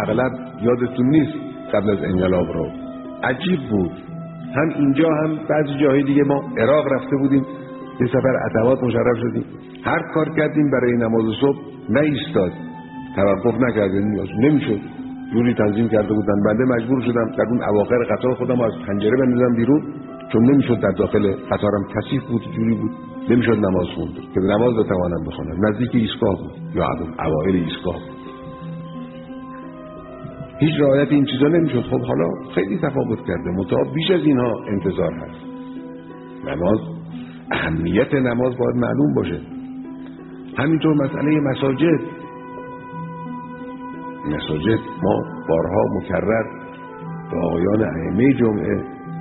اغلب یادتون نیست قبل از انقلاب رو. عجیب بود. هم اینجا هم بعضی جاهای دیگه. ما عراق رفته بودیم، یه سفر عتبات مشرف شدیم، هر کار کردیم برای نماز صبح نایستاد، توقف نکردیم، نمیشد. جوری تنظیم کرده بودن، بنده مجبور شدم در اون اواخر قطار خودم از پنجره بندازم بیرون، چون نمیشد در داخل قطارم کثیف بود، جوری بود نمیشد نماز خوند که نماز بتوانم بخونم. نزدیک ایستگاه بود یا اوایل ایستگاه بود. هیچ رعایت این چیزا نمیشد. خب حالا خیلی تفاوت کرده، متأ بیش از اینها انتظار هست. نماز، اهمیت نماز باید معلوم باشه. همینطور مسئله مساجد ما بارها مکرر به آقایان ائمه جمعه،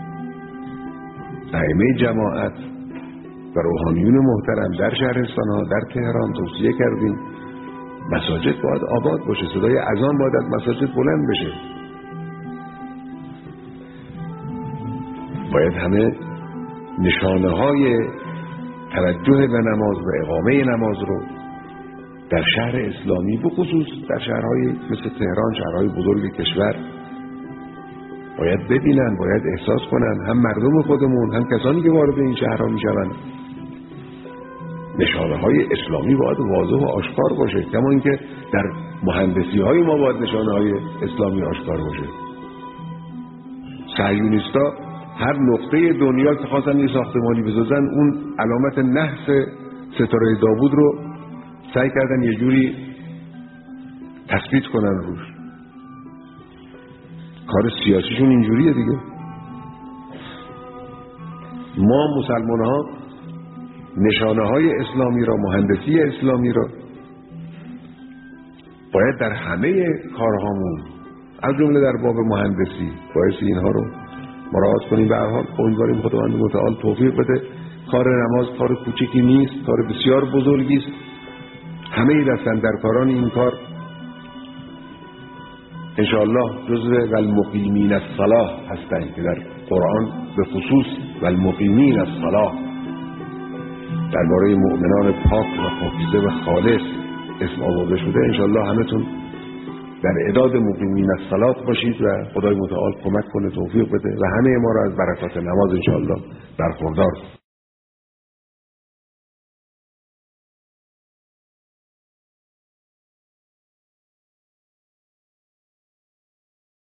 ائمه جماعت و روحانیون محترم در شهرستان‌ها، در تهران توصیه کردیم مساجد باید آباد باشه، صدای اذان باید از مساجد بلند بشه، باید همه نشانه‌های توجه به نماز و اقامه نماز رو در شهر اسلامی، به خصوص در شهرهای مثل تهران، شهرهای بزرگ کشور، باید ببینن، باید احساس کنن، هم مردم خودمون هم کسانی که وارد این شهرها میشوند. نشانه‌های اسلامی باید واضح و آشکار باشه، کما اینکه در مهندسی‌های ما باید نشانه‌های اسلامی آشکار باشه. صهیونیستا هر نقطه دنیا که خواستن یه ساختمانی بسازن، اون علامت نحس ستاره داوود رو سعی کردن یه جوری تثبیت کنن روش. کار سیاسیشون اینجوریه دیگه. ما مسلمان‌ها نشانه‌های اسلامی را، مهندسی اسلامی را باید در همه کارهامون، از جمله در باب مهندسی، باید اینها رو مراعات کنیم. به هر حال امیدواریم خداوند متعال توفیق بده. کار نماز کار کوچکی نیست، کار بسیار بزرگی است. همه دستن در کاران این کار انشاءالله جزء والمقیمین الصلاة هستند که در قرآن به خصوص والمقیمین الصلاة درباره مؤمنان پاک و پاکیزه و خالص اسم آورده شده. انشاءالله همتون در اعداد مقیمین الصلاة باشید و خدای متعال کمک کنه، توفیق بده و همه ما را از برکات نماز انشاءالله برخوردار